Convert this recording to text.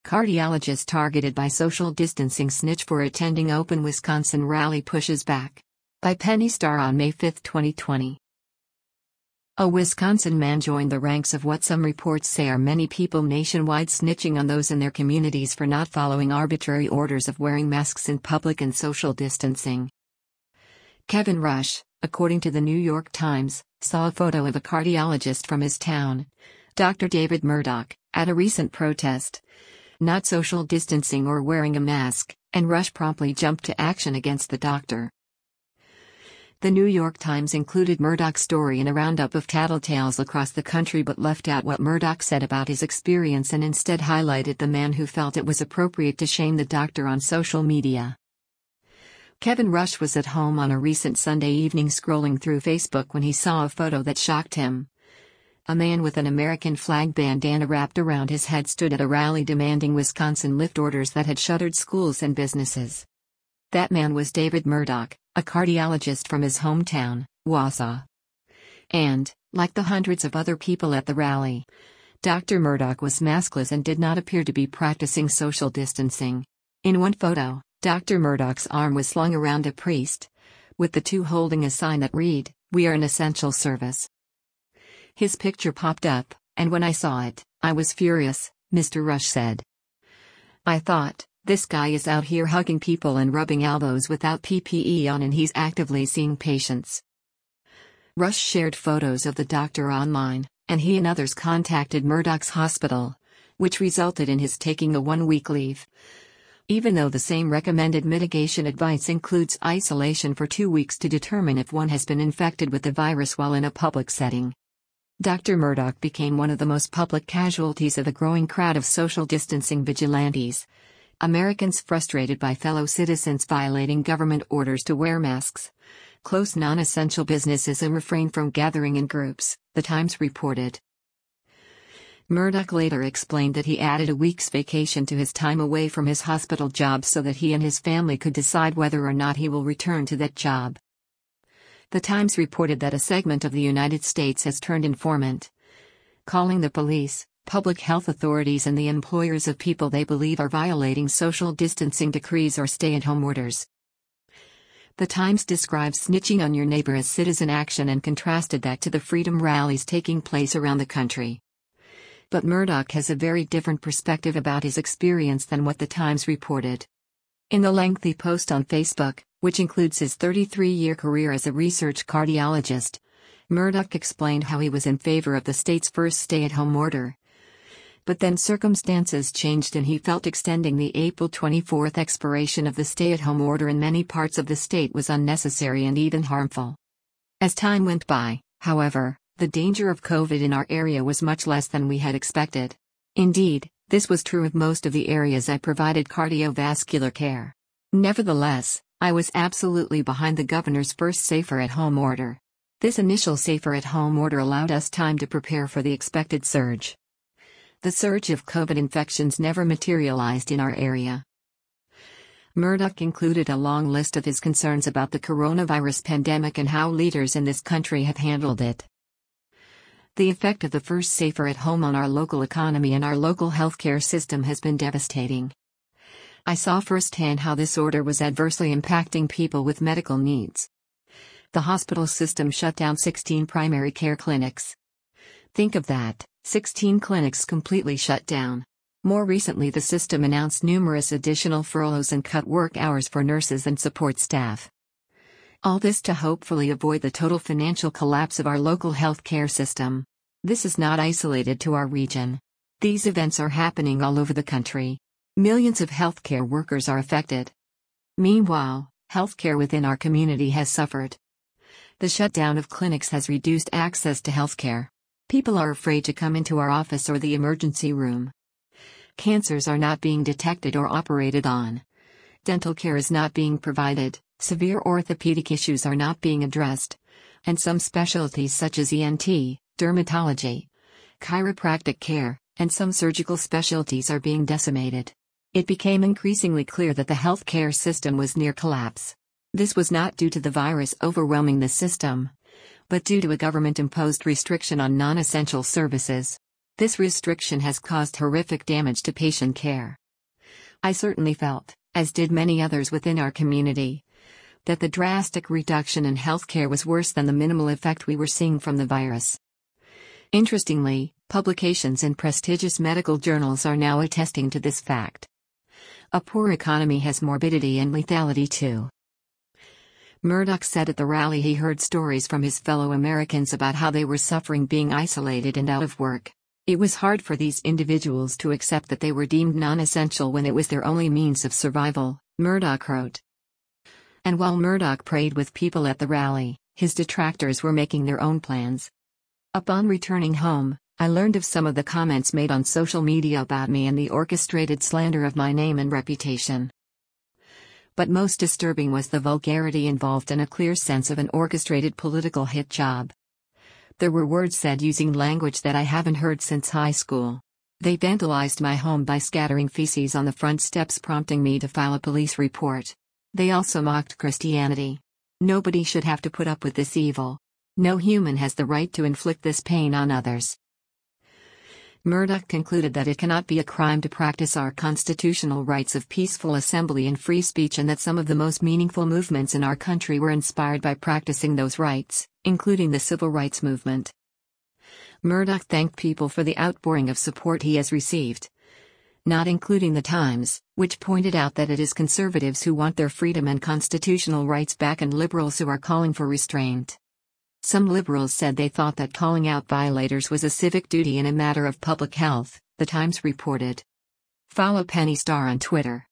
Cardiologist targeted by social distancing snitch for attending open Wisconsin rally pushes back. By Penny Starr on May 5, 2020. A Wisconsin man joined the ranks of what some reports say are many people nationwide snitching on those in their communities for not following arbitrary orders of wearing masks in public and social distancing. Kevin Rush, according to the New York Times, saw a photo of a cardiologist from his town, Dr. David Murdoch, at a recent protest, not social distancing or wearing a mask, and Rush promptly jumped to action against the doctor. The New York Times included Murdoch's story in a roundup of tattletales across the country but left out what Murdoch said about his experience and instead highlighted the man who felt it was appropriate to shame the doctor on social media. Kevin Rush was at home on a recent Sunday evening scrolling through Facebook when he saw a photo that shocked him. A man with an American flag bandana wrapped around his head stood at a rally demanding Wisconsin lift orders that had shuttered schools and businesses. That man was David Murdoch, a cardiologist from his hometown, Wausau. And, like the hundreds of other people at the rally, Dr. Murdoch was maskless and did not appear to be practicing social distancing. In one photo, Dr. Murdoch's arm was slung around a priest, with the two holding a sign that read, "We are an essential service." His picture popped up, and when I saw it, I was furious, Mr. Rush said. I thought, this guy is out here hugging people and rubbing elbows without PPE on and he's actively seeing patients. Rush shared photos of the doctor online, and he and others contacted Murdoch's hospital, which resulted in his taking a 1-week leave. Even though the same recommended mitigation advice includes isolation for 2 weeks to determine if one has been infected with the virus while in a public setting. Dr. Murdoch became one of the most public casualties of a growing crowd of social distancing vigilantes. Americans frustrated by fellow citizens violating government orders to wear masks, close non-essential businesses and refrain from gathering in groups, the Times reported. Murdoch later explained that he added a week's vacation to his time away from his hospital job so that he and his family could decide whether or not he will return to that job. The Times reported that a segment of the United States has turned informant, calling the police, public health authorities and the employers of people they believe are violating social distancing decrees or stay-at-home orders. The Times describes snitching on your neighbor as citizen action and contrasted that to the freedom rallies taking place around the country. But Murdoch has a very different perspective about his experience than what the Times reported. In the lengthy post on Facebook, which includes his 33-year career as a research cardiologist, Murdoch explained how he was in favor of the state's first stay-at-home order. But then circumstances changed and he felt extending the April 24 expiration of the stay-at-home order in many parts of the state was unnecessary and even harmful. As time went by, however, the danger of COVID in our area was much less than we had expected. Indeed, this was true of most of the areas I provided cardiovascular care. Nevertheless, I was absolutely behind the governor's first safer-at-home order. This initial safer-at-home order allowed us time to prepare for the expected surge. The surge of COVID infections never materialized in our area. Murdoch included a long list of his concerns about the coronavirus pandemic and how leaders in this country have handled it. The effect of the first safer-at-home on our local economy and our local healthcare system has been devastating. I saw firsthand how this order was adversely impacting people with medical needs. The hospital system shut down 16 primary care clinics. Think of that, 16 clinics completely shut down. More recently, the system announced numerous additional furloughs and cut work hours for nurses and support staff. All this to hopefully avoid the total financial collapse of our local healthcare system. This is not isolated to our region. These events are happening all over the country. Millions of healthcare workers are affected. Meanwhile, healthcare within our community has suffered. The shutdown of clinics has reduced access to healthcare. People are afraid to come into our office or the emergency room. Cancers are not being detected or operated on. Dental care is not being provided, severe orthopedic issues are not being addressed, and some specialties such as ENT, dermatology, chiropractic care, and some surgical specialties are being decimated. It became increasingly clear that the healthcare system was near collapse. This was not due to the virus overwhelming the system, but due to a government-imposed restriction on non-essential services. This restriction has caused horrific damage to patient care. I certainly felt, as did many others within our community, that the drastic reduction in healthcare was worse than the minimal effect we were seeing from the virus. Interestingly, publications in prestigious medical journals are now attesting to this fact. A poor economy has morbidity and lethality too. Murdoch said at the rally he heard stories from his fellow Americans about how they were suffering being isolated and out of work. It was hard for these individuals to accept that they were deemed non-essential when it was their only means of survival, Murdoch wrote. And while Murdoch prayed with people at the rally, his detractors were making their own plans. Upon returning home, I learned of some of the comments made on social media about me and the orchestrated slander of my name and reputation. But most disturbing was the vulgarity involved and a clear sense of an orchestrated political hit job. There were words said using language that I haven't heard since high school. They vandalized my home by scattering feces on the front steps, prompting me to file a police report. They also mocked Christianity. Nobody should have to put up with this evil. No human has the right to inflict this pain on others. Murdoch concluded that it cannot be a crime to practice our constitutional rights of peaceful assembly and free speech, and that some of the most meaningful movements in our country were inspired by practicing those rights, including the civil rights movement. Murdoch thanked people for the outpouring of support he has received, not including The Times, which pointed out that it is conservatives who want their freedom and constitutional rights back and liberals who are calling for restraint. Some liberals said they thought that calling out violators was a civic duty and a matter of public health, The Times reported. Follow Penny Starr on Twitter.